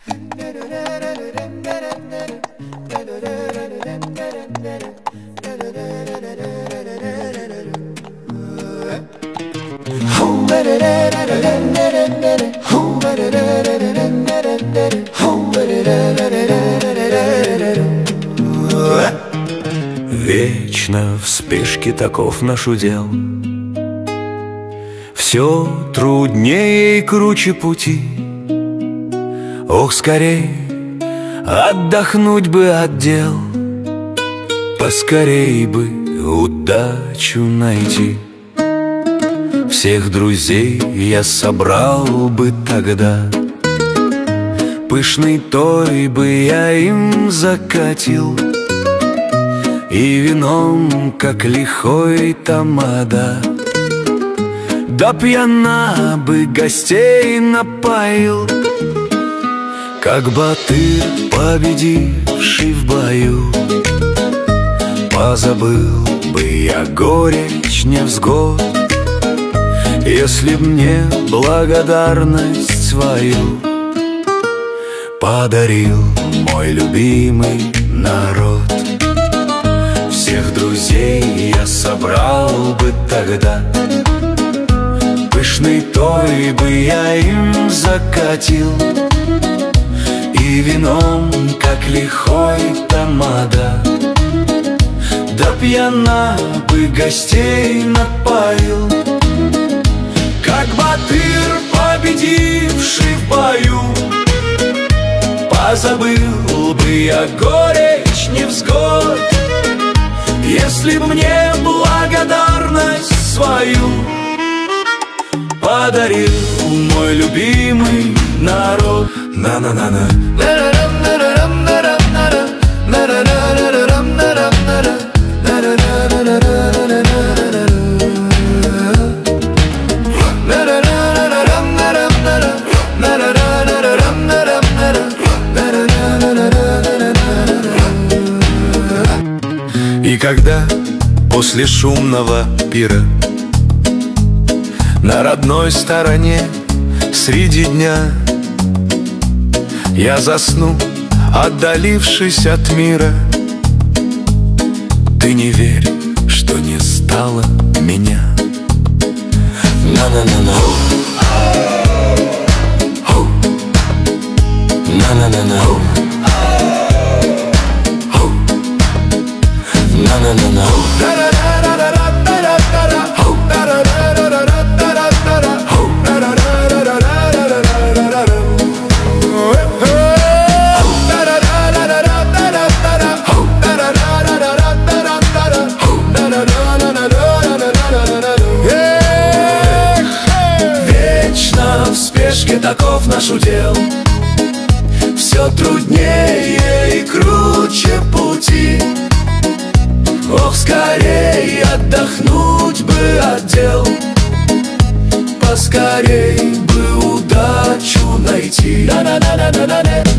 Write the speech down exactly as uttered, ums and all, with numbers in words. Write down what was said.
Вечно в спешке таков наш удел. Все труднее и круче пути. Ох, скорей отдохнуть бы от дел, поскорей бы удачу найти. Всех друзей я собрал бы тогда, пышный той бы я им закатил, и вином, как лихой тамада, да пьяна бы гостей напоил. Как батыр, победивший в бою, позабыл бы я горечь невзгод, если б мне благодарность свою подарил мой любимый народ. Всех друзей я собрал бы тогда, пышный той бы я им закатил, и вином, как лихой тамада, да пьяна бы гостей напоил. Как батыр, победивший в бою, позабыл бы я горечь невзгод, если б мне благодарность свою подарил мой любимый народ. На-на-на-на. И когда после шумного пира на родной стороне среди дня я засну, отдалившись от мира, ты не верь, что не стало меня. На-на-на-на. На-на-на-на. На-на-на-на. Вечно в спешке таков наш удел. Все труднее и круче пути. Ох, скорей отдохнуть бы от дел, поскорей бы удачу найти. Да-да-да-да-да-да.